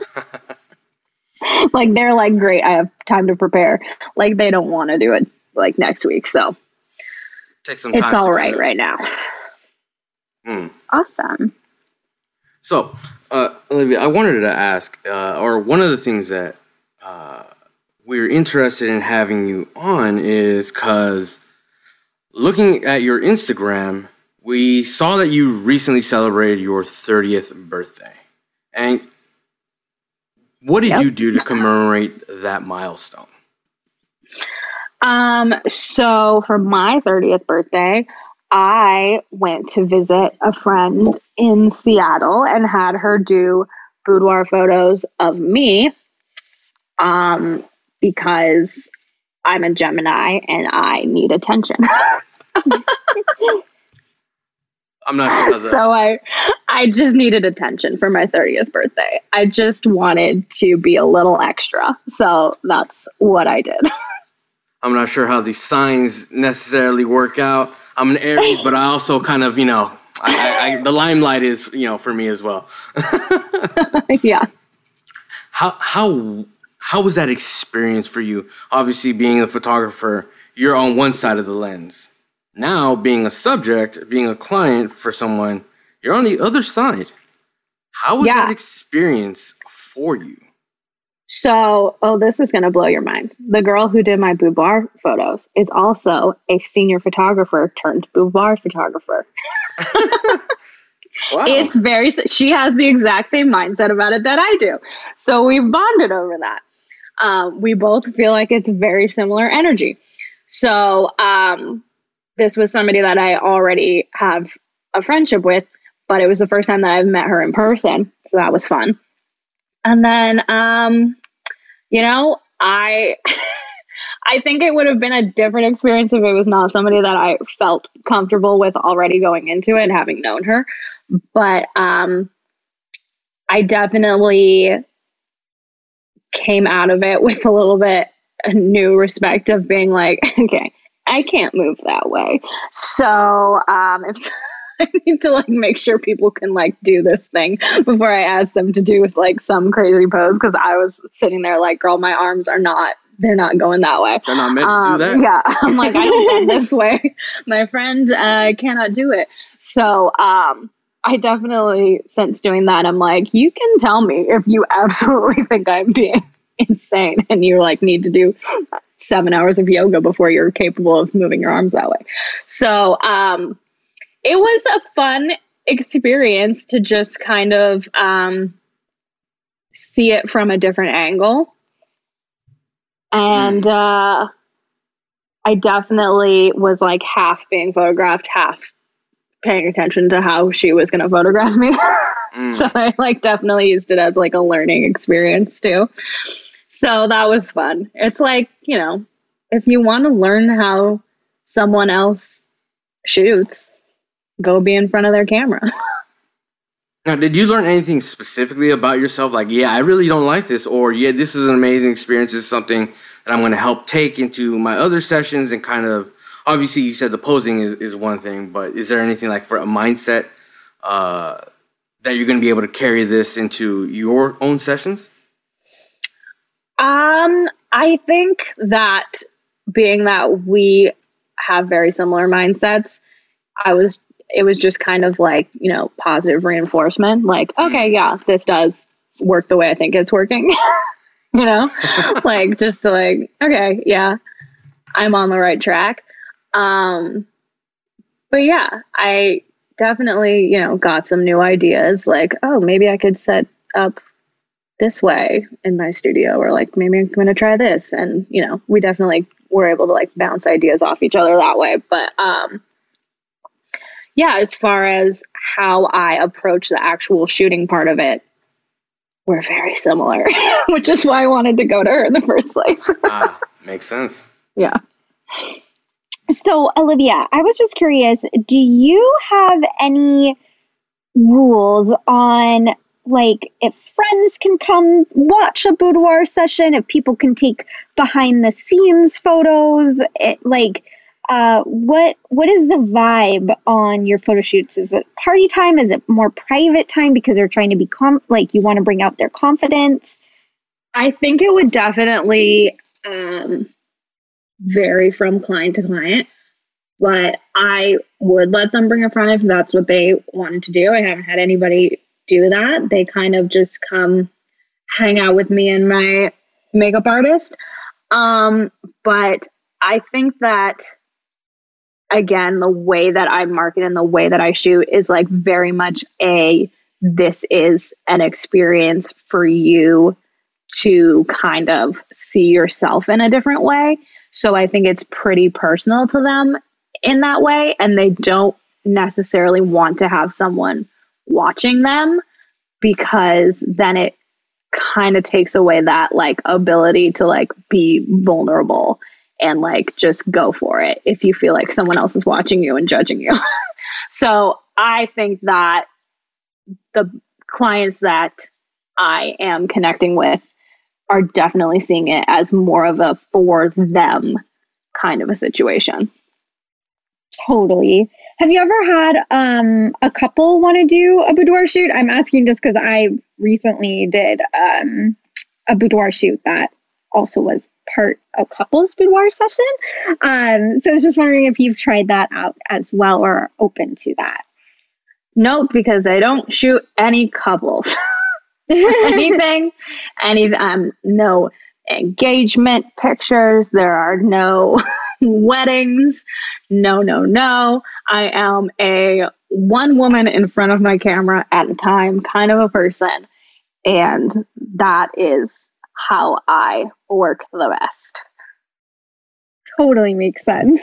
[SPEAKER 3] Like, they're like, great, I have time to prepare. Like, they don't want to do it like next week. So
[SPEAKER 2] take some time.
[SPEAKER 3] It's all right right now.
[SPEAKER 2] Hmm.
[SPEAKER 4] Awesome.
[SPEAKER 2] So, uh, Olivia, I wanted to ask, uh, or one of the things that uh, we're interested in having you on is because looking at your Instagram, we saw that you recently celebrated your thirtieth birthday. And what did
[SPEAKER 3] Yep.
[SPEAKER 2] you do to commemorate that milestone?
[SPEAKER 3] Um, so for my thirtieth birthday, I went to visit a friend in Seattle and had her do boudoir photos of me. Um, because I'm a Gemini and I need attention.
[SPEAKER 2] I'm not sure how that.
[SPEAKER 3] So I I just needed attention for my thirtieth birthday. I just wanted to be a little extra. So that's what I did.
[SPEAKER 2] I'm not sure how these signs necessarily work out. I'm an Aries, but I also kind of, you know, I, I, I, the limelight is, you know, for me as well.
[SPEAKER 3] Yeah.
[SPEAKER 2] How how how was that experience for you? Obviously, being a photographer, you're on one side of the lens. Now, being a subject, being a client for someone, you're on the other side. How was
[SPEAKER 3] Yeah.
[SPEAKER 2] that experience for you?
[SPEAKER 3] So, oh, this is going to blow your mind. The girl who did my boudoir photos is also a senior photographer turned boudoir photographer.
[SPEAKER 2] Wow.
[SPEAKER 3] It's very, she has the exact same mindset about it that I do. So we bonded over that. Um, we both feel like it's very similar energy. So um, this was somebody that I already have a friendship with, but it was the first time that I've met her in person. So that was fun. And then, um, you know, I, I think it would have been a different experience if it was not somebody that I felt comfortable with already going into it, having known her. But um, I definitely came out of it with a little bit a new respect of being like, okay, I can't move that way. So um, if I need to like make sure people can like do this thing before I ask them to do like some crazy pose, because I was sitting there like, girl, my arms are not, they're not going that way.
[SPEAKER 2] They're not meant to
[SPEAKER 3] Um,
[SPEAKER 2] do that?
[SPEAKER 3] Yeah, I'm like, I don't bend this way. My friend uh, cannot do it. So um, I definitely, since doing that, I'm like, you can tell me if you absolutely think I'm being insane and you like need to do seven hours of yoga before you're capable of moving your arms that way. So um, it was a fun experience to just kind of um, see it from a different angle. And uh, I definitely was like half being photographed, half paying attention to how she was going to photograph me.
[SPEAKER 2] Mm.
[SPEAKER 3] So I like definitely used it as like a learning experience too. So that was fun. It's like, you know, if you want to learn how someone else shoots, go be in front of their camera.
[SPEAKER 2] Now, did you learn anything specifically about yourself? Like, yeah, I really don't like this, or yeah, this is an amazing experience. It's something that I'm going to help take into my other sessions and kind of, obviously you said the posing is, is one thing, but is there anything like for a mindset uh, that you're going to be able to carry this into your own sessions?
[SPEAKER 3] Um, I think that being that we have very similar mindsets, I was, it was just kind of like, you know, positive reinforcement. Like, okay, yeah, this does work the way I think it's working, you know, like just to like, okay, yeah, I'm on the right track. Um, but yeah, I definitely, you know, got some new ideas like, oh, maybe I could set up this way in my studio, or like maybe I'm going to try this. And, you know, we definitely were able to like bounce ideas off each other that way. But, um, yeah, as far as how I approach the actual shooting part of it, we're very similar, which is why I wanted to go to her in the first place.
[SPEAKER 2] Ah, makes sense.
[SPEAKER 3] Yeah.
[SPEAKER 4] So, Olivia, I was just curious, do you have any rules on, like, if friends can come watch a boudoir session, if people can take behind the scenes photos, it, like, Uh, what what is the vibe on your photo shoots? Is it party time? Is it more private time because they're trying to be com- like you want to bring out their confidence?
[SPEAKER 3] I think it would definitely um, vary from client to client, but I would let them bring a friend if that's what they wanted to do. I haven't had anybody do that. They kind of just come hang out with me and my makeup artist. Um, but I think that, again, the way that I market and the way that I shoot is like very much a, this is an experience for you to kind of see yourself in a different way. So I think it's pretty personal to them in that way. And they don't necessarily want to have someone watching them because then it kind of takes away that like ability to like be vulnerable and like just go for it if you feel like someone else is watching you and judging you. So I think that the clients that I am connecting with are definitely seeing it as more of a for them kind of a situation.
[SPEAKER 4] Totally. Have you ever had um, a couple want to do a boudoir shoot? I'm asking just because I recently did um, a boudoir shoot that also was part of couples boudoir session. Um, so I was just wondering if you've tried that out as well or are open to that.
[SPEAKER 3] Nope, because I don't shoot any couples. Anything, any, um, no engagement pictures. There are no weddings. No, no, no. I am a one woman in front of my camera at a time kind of a person. And that is how I work the best.
[SPEAKER 4] Totally makes sense.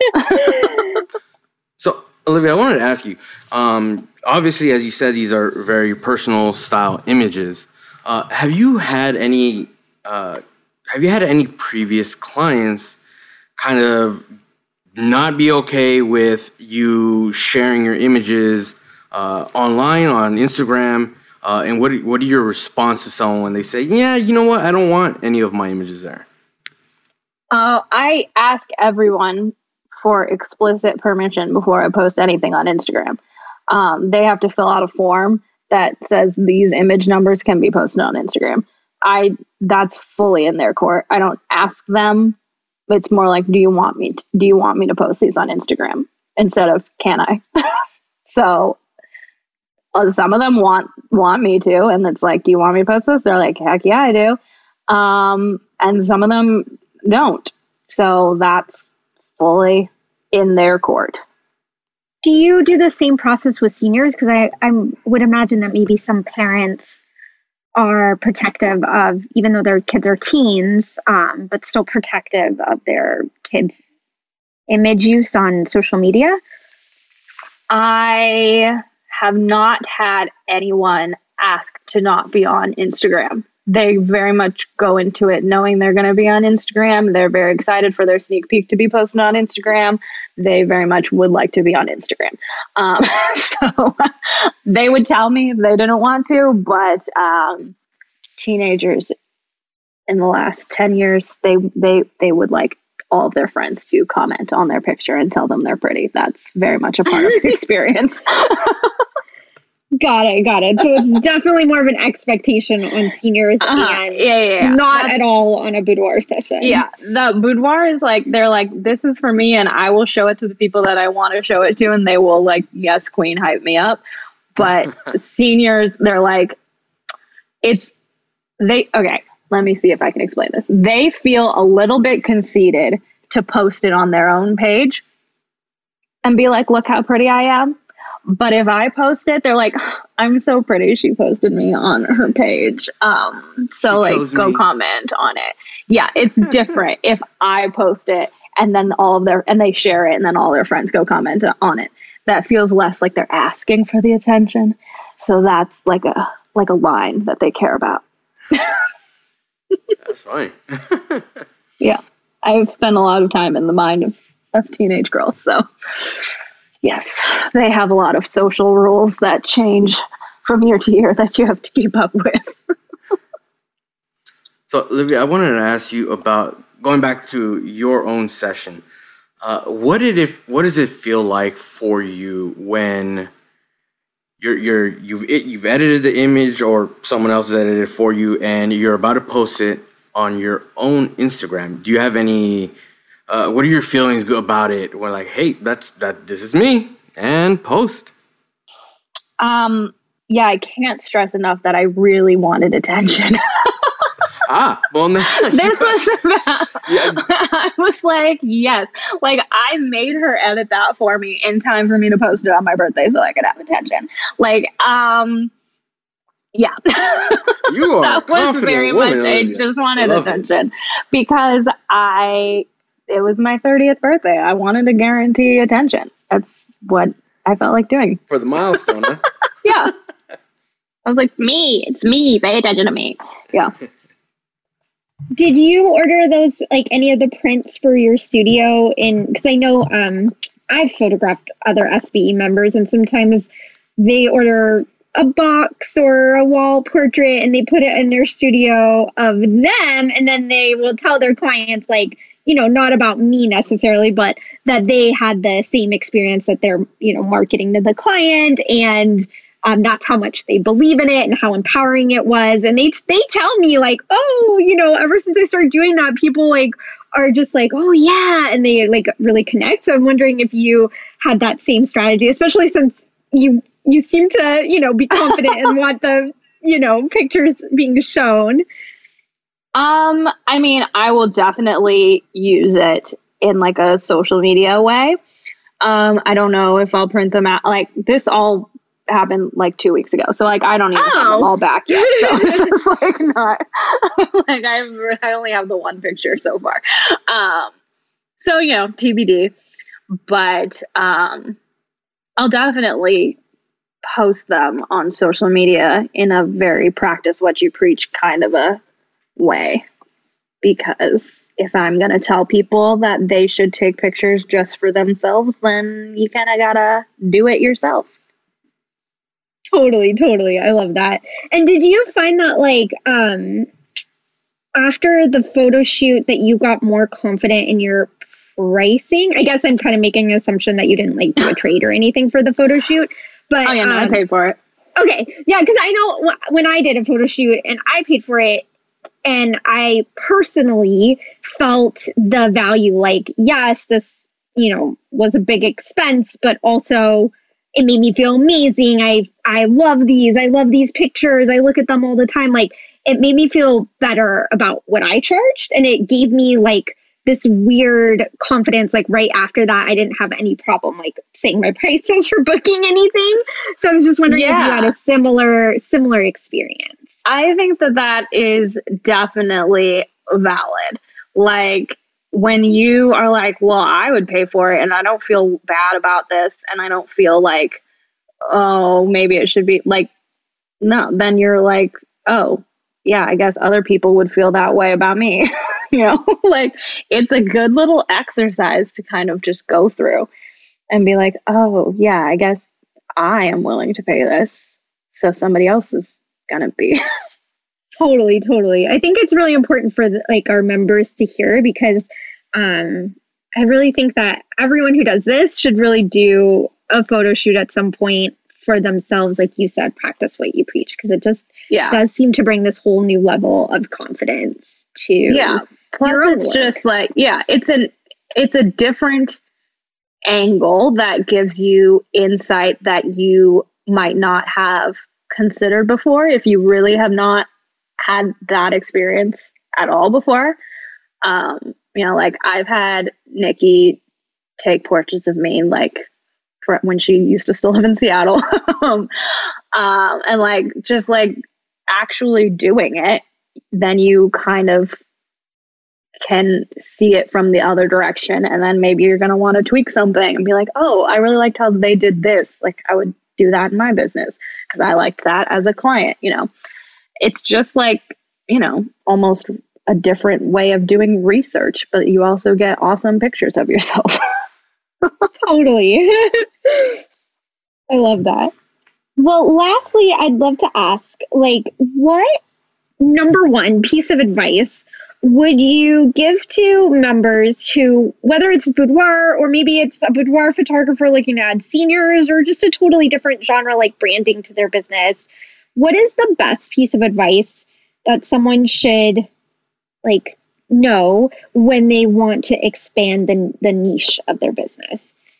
[SPEAKER 2] So, Olivia, I wanted to ask you, um, obviously, as you said, these are very personal style images. Uh, have you had any, uh, have you had any previous clients kind of not be okay with you sharing your images uh, online, on Instagram? Uh, and what, what are your response to someone when they say, yeah, you know what, I don't want any of my images there?
[SPEAKER 3] Uh, I ask everyone for explicit permission before I post anything on Instagram. Um, they have to fill out a form that says these image numbers can be posted on Instagram. I that's fully in their court. I don't ask them. It's more like, do you want me to, do you want me to post these on Instagram instead of can I? So uh, some of them want want me to, and it's like, do you want me to post this? They're like, heck yeah, I do. Um, and some of them don't. So that's fully in their court.
[SPEAKER 4] Do you do the same process with seniors? Because I, I would imagine that maybe some parents are protective of, even though their kids are teens, um, but still protective of their kids' image use on social media.
[SPEAKER 3] I have not had anyone ask to not be on Instagram. They very much go into it knowing they're going to be on Instagram. They're very excited for their sneak peek to be posted on Instagram. They very much would like to be on Instagram. Um, so they would tell me if they didn't want to, but um, teenagers in the last ten years, they, they, they would like all of their friends to comment on their picture and tell them they're pretty. That's very much a part of the experience.
[SPEAKER 4] Got it, got it. So it's definitely more of an expectation on seniors
[SPEAKER 3] uh-huh.
[SPEAKER 4] and
[SPEAKER 3] yeah, yeah, yeah.
[SPEAKER 4] not
[SPEAKER 3] That's,
[SPEAKER 4] at all on a boudoir session.
[SPEAKER 3] Yeah, the boudoir is like, they're like, this is for me and I will show it to the people that I want to show it to and they will like, yes, queen, hype me up. But seniors, they're like, it's, they, okay, let me see if I can explain this. They feel a little bit conceited to post it on their own page and be like, look how pretty I am. But if I post it, they're like, I'm so pretty. She posted me on her page. Um, so
[SPEAKER 2] She
[SPEAKER 3] like
[SPEAKER 2] chose
[SPEAKER 3] go
[SPEAKER 2] me.
[SPEAKER 3] comment on it. Yeah, it's different if I post it and then all of their, and they share it and then all their friends go comment on it. That feels less like they're asking for the attention. So that's like a, like a line that they care about.
[SPEAKER 2] That's fine.
[SPEAKER 3] Yeah. I've spent a lot of time in the mind of, of teenage girls. So yes, they have a lot of social rules that change from year to year that you have to keep up with.
[SPEAKER 2] So, Olivia, I wanted to ask you about going back to your own session. Uh, what did it? What does it feel like for you when you're you're you've it, you've edited the image or someone else has edited it for you, and you're about to post it on your own Instagram? Do you have any? Uh, what are your feelings about it? We're like, hey, that's that. This is me, and post.
[SPEAKER 3] Um. Yeah, I can't stress enough that I really wanted attention.
[SPEAKER 2] Ah, well, no.
[SPEAKER 3] This was about,
[SPEAKER 2] Yeah.
[SPEAKER 3] I was like, yes. Like, I made her edit that for me in time for me to post it on my birthday so I could have attention. Like, um, yeah.
[SPEAKER 2] You are
[SPEAKER 3] that
[SPEAKER 2] a confident
[SPEAKER 3] was very
[SPEAKER 2] woman,
[SPEAKER 3] much, I
[SPEAKER 2] Olivia.
[SPEAKER 3] just wanted
[SPEAKER 2] I love
[SPEAKER 3] attention it. Because I, it was my thirtieth birthday. I wanted to guarantee attention. That's what I felt like doing.
[SPEAKER 2] For the milestone, huh?
[SPEAKER 3] Yeah. I was like, me, it's me, pay attention to me. Yeah.
[SPEAKER 4] Did you order those, like any of the prints for your studio? In because I know um, I've photographed other S B E members, and sometimes they order a box or a wall portrait and they put it in their studio of them, and then they will tell their clients, like, you know, not about me necessarily, but that they had the same experience that they're, you know, marketing to the client, and Um, that's how much they believe in it and how empowering it was. And they they tell me, like, oh, you know, ever since I started doing that, people like are just like, oh yeah, and they like really connect. So I'm wondering if you had that same strategy, especially since you you seem to, you know, be confident and want the, you know, pictures being shown.
[SPEAKER 3] Um, I mean, I will definitely use it in like a social media way. Um, I don't know if I'll print them out. Like, this all happened like two weeks ago, so like I don't even have them all back yet. So this is like not like I've I only have the one picture so far. Um, so you know, T B D. But um, I'll definitely post them on social media in a very practice what you preach kind of a way, because if I'm gonna tell people that they should take pictures just for themselves, then you kind of gotta do it yourself.
[SPEAKER 4] Totally, totally. I love that. And did you find that, like, um, after the photo shoot that you got more confident in your pricing? I guess I'm kind of making an assumption that you didn't, like, do a trade or anything for the photo shoot. But
[SPEAKER 3] oh, yeah, no,
[SPEAKER 4] um,
[SPEAKER 3] I paid for it.
[SPEAKER 4] Okay. Yeah, because I know wh- when I did a photo shoot and I paid for it, and I personally felt the value, like, yes, this, you know, was a big expense, but also it made me feel amazing. I I love these. I love these pictures. I look at them all the time. Like, it made me feel better about what I charged. And it gave me like this weird confidence. Like, right after that, I didn't have any problem like saying my prices or booking anything. So I was just wondering
[SPEAKER 3] Yeah.
[SPEAKER 4] if you had a similar similar experience.
[SPEAKER 3] I think that that is definitely valid. Like, when you are like, well, I would pay for it and I don't feel bad about this, and I don't feel like, oh, maybe it should be like, no, then you're like, oh, yeah, I guess other people would feel that way about me. You know, like, it's a good little exercise to kind of just go through and be like, oh, yeah, I guess I am willing to pay this, so somebody else is going to be.
[SPEAKER 4] Totally, totally. I think it's really important for the, like our members to hear, because um, I really think that everyone who does this should really do a photo shoot at some point for themselves. Like you said, practice what you preach, because it just
[SPEAKER 3] Yeah.
[SPEAKER 4] does seem to bring this whole new level of confidence to
[SPEAKER 3] Yeah. Plus,
[SPEAKER 4] your own
[SPEAKER 3] it's
[SPEAKER 4] work.
[SPEAKER 3] just like, yeah, it's an it's a different angle that gives you insight that you might not have considered before if you really have not had that experience at all before. Um, you know, like, I've had Nikki take portraits of me, like, for when she used to still live in Seattle. um, um, and like, just like actually doing it, then you kind of can see it from the other direction. And then maybe you're going to want to tweak something and be like, oh, I really liked how they did this. Like, I would do that in my business because I liked that as a client. You know, it's just like, you know, almost a different way of doing research, but you also get awesome pictures of yourself.
[SPEAKER 4] Totally. I love that. Well, lastly, I'd love to ask, like, what number one piece of advice would you give to members who, whether it's boudoir or maybe it's a boudoir photographer looking to add seniors or just a totally different genre like branding to their business, what is the best piece of advice that someone should like know when they want to expand the, the niche of their business?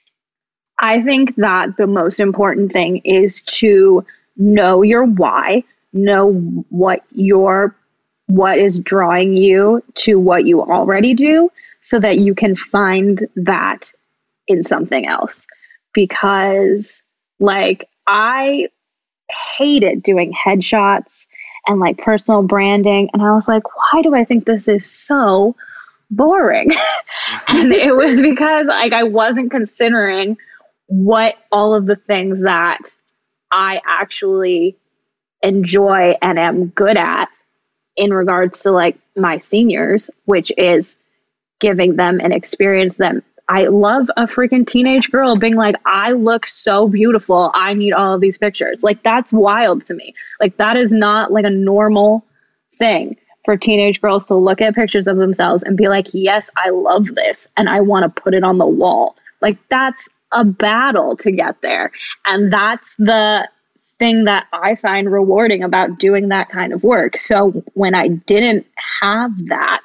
[SPEAKER 3] I think that the most important thing is to know your why, know what your what is drawing you to what you already do so that you can find that in something else. Because like I hated doing headshots and like personal branding. And I was like, why do I think this is so boring? And it was because like I wasn't considering what all of the things that I actually enjoy and am good at in regards to like my seniors, which is giving them an experience that I love a freaking teenage girl being like, I look so beautiful. I need all of these pictures. Like, that's wild to me. Like, that is not like a normal thing for teenage girls to look at pictures of themselves and be like, yes, I love this. And I want to put it on the wall. Like, that's a battle to get there. And that's the thing that I find rewarding about doing that kind of work. So when I didn't have that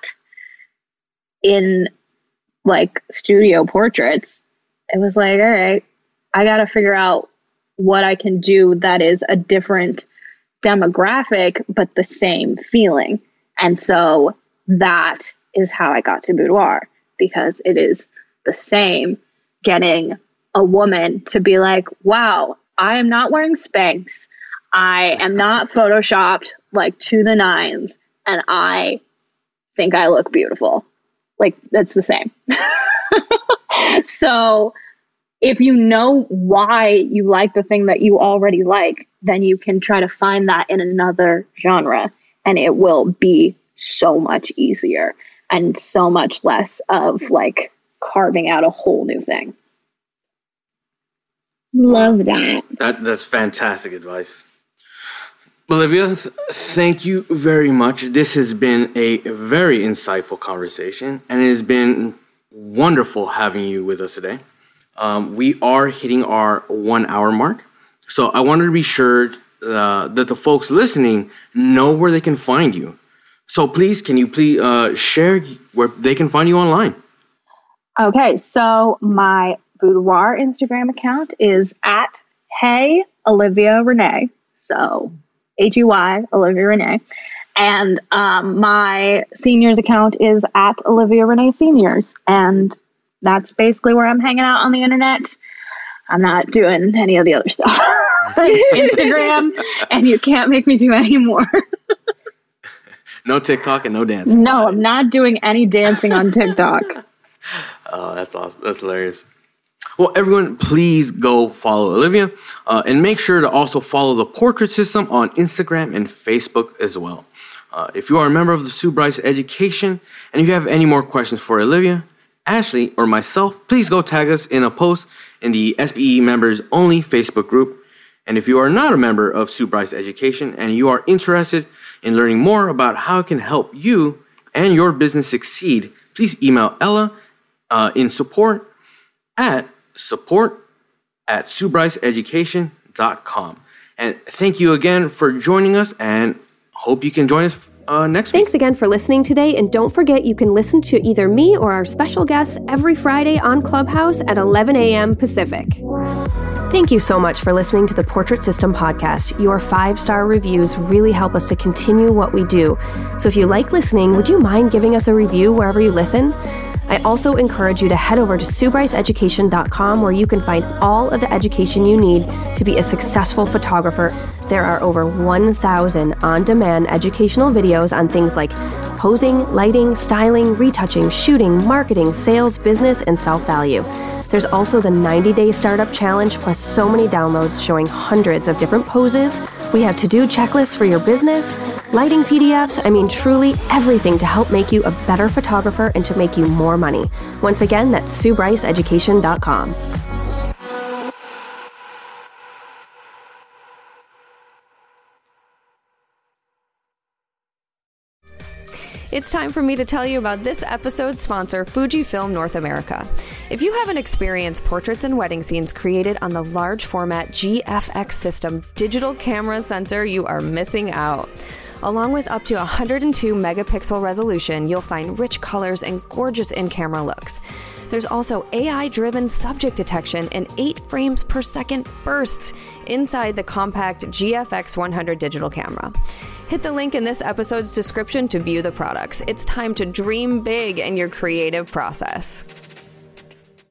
[SPEAKER 3] in like studio portraits, it was like, all right, I got to figure out what I can do that is a different demographic, but the same feeling. And so that is how I got to boudoir, because it is the same getting a woman to be like, wow, I am not wearing Spanx. I am not photoshopped like to the nines. And I think I look beautiful. Like, that's the same. So if you know why you like the thing that you already like, then you can try to find that in another genre, and it will be so much easier and so much less of like carving out a whole new thing.
[SPEAKER 4] Love that.
[SPEAKER 2] That that's fantastic advice. Olivia, th- thank you very much. This has been a very insightful conversation, and it has been wonderful having you with us today. Um, we are hitting our one hour mark, so I wanted to be sure uh, that the folks listening know where they can find you. So please, can you please uh, share where they can find you online?
[SPEAKER 3] Okay, so my boudoir Instagram account is at Hey Olivia Renee. So H E Y Olivia Renee. And um, my seniors account is at Olivia Renee Seniors. And that's basically where I'm hanging out on the internet. I'm not doing any of the other stuff. Instagram, and you can't make me do any more.
[SPEAKER 2] No TikTok and no dancing.
[SPEAKER 3] No, I'm not doing any dancing on TikTok.
[SPEAKER 2] Oh, that's awesome. That's hilarious. Well, everyone, please go follow Olivia uh, and make sure to also follow the Portrait System on Instagram and Facebook as well. Uh, if you are a member of the Sue Bryce Education and if you have any more questions for Olivia, Ashley, or myself, please go tag us in a post in the S B E Members Only Facebook group. And if you are not a member of Sue Bryce Education and you are interested in learning more about how it can help you and your business succeed, please email Ella uh, in support at support at sue bryce education dot com. And thank you again for joining us, and hope you can join us uh, next week.
[SPEAKER 1] Thanks again for listening today, and don't forget you can listen to either me or our special guests every Friday on Clubhouse at eleven a.m. Pacific. Thank you so much for listening to the Portrait System podcast. Your five-star reviews really help us to continue what we do. So if you like listening, would you mind giving us a review wherever you listen? I also encourage you to head over to sue bryce education dot com, where you can find all of the education you need to be a successful photographer. There are over one thousand on-demand educational videos on things like posing, lighting, styling, retouching, shooting, marketing, sales, business, and self-value. There's also the ninety-day startup challenge, plus so many downloads showing hundreds of different poses. We have to-do checklists for your business, lighting P D Fs, I mean truly everything to help make you a better photographer and to make you more money. Once again, that's sue bryce education dot com. It's time for me to tell you about this episode's sponsor, Fujifilm North America. If you haven't experienced portraits and wedding scenes created on the large format G F X system digital camera sensor, you are missing out. Along with up to one hundred two megapixel resolution, you'll find rich colors and gorgeous in-camera looks. There's also A I-driven subject detection and eight frames per second bursts inside the compact G F X one hundred digital camera. Hit the link in this episode's description to view the products. It's time to dream big in your creative process.